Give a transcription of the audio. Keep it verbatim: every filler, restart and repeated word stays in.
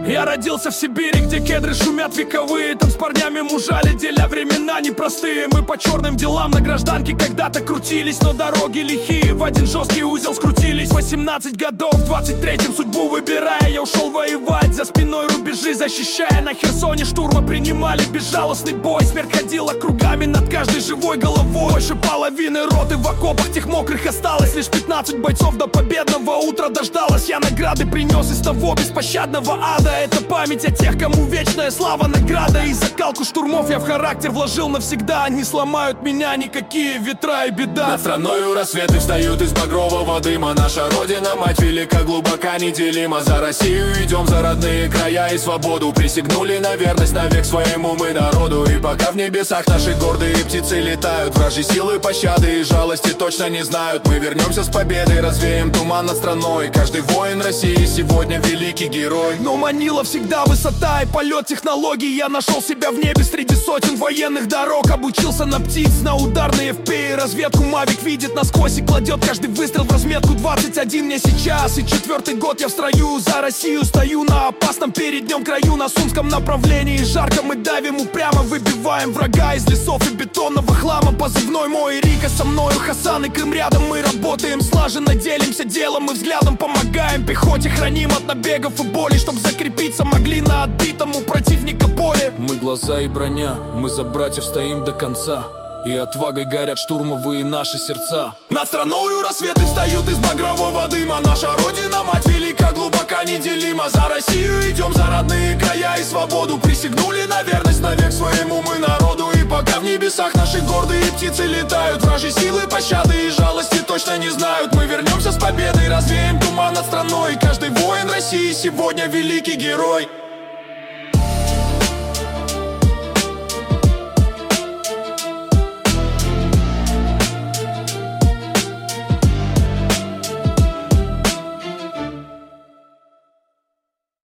Я родился в Сибири, где кедры шумят вековые. Там с парнями мужали, деля времена непростые. Мы по черным делам на гражданке когда-то крутились, но дороги лихие в один жесткий узел скрутились. восемнадцать годов, в двадцать третьем судьбу выбирая, я ушел воевать, за спиной рубежи защищая. На Херсоне штурма принимали безжалостный бой. Смерть ходила кругами над каждой живой головой. Больше половины роты в окопах тех мокрых осталось. Лишь пятнадцать бойцов до победного утра дождалось. Я награды принес из того беспощадного ада. Это память о тех, кому вечная слава, награда. И закалку штурмов я в характер вложил навсегда. Не сломают меня никакие ветра и беда. Над страною рассветы встают из багрового дыма. Наша родина, мать велика, глубока, неделима. За Россию идем, за родные края и свободу. Присягнули на верность навек своему мы народу. И пока в небесах наши гордые птицы летают, вражьи силы пощады и жалости точно не знают. Мы вернемся с победой, развеем туман над страной. Каждый воин России сегодня великий герой. Но манила всегда высота и полет технологий. Я нашел себя в небе среди сотен военных дорог. Обучился на птиц, на ударные эф пи. Разведку Мавик видит насквозь и кладет каждый выстрел в разметку. Двадцать один мне сейчас, и четвертый год я в строю. За Россию стою на опасном переднем краю. На Сумском направлении жарко мы давим упрямо. Выбиваем врага из лесов и бетонного хлама. Позывной мой Рика, со мною Хасан и Крым рядом. Мы работаем слаженно, делимся делом и взглядом. Помогаем пехоте, храним от набегов и боли, чтоб закрепиться могли на отбитому противника поле. Мы глаза и броня, мы за братьев стоим до конца. И отвагой горят штурмовые наши сердца. Над страною рассветы встают из багрового дыма. Наша родина, мать велика, глубока, неделима. За Россию идем, за родные края и свободу. Присягнули на верность навек своему мы народу. И пока в небесах наши гордые птицы летают, вражьи силы пощады и жалости точно не знают. Мы вернемся с победой, развеем туман над страной. Каждый воин России сегодня великий герой.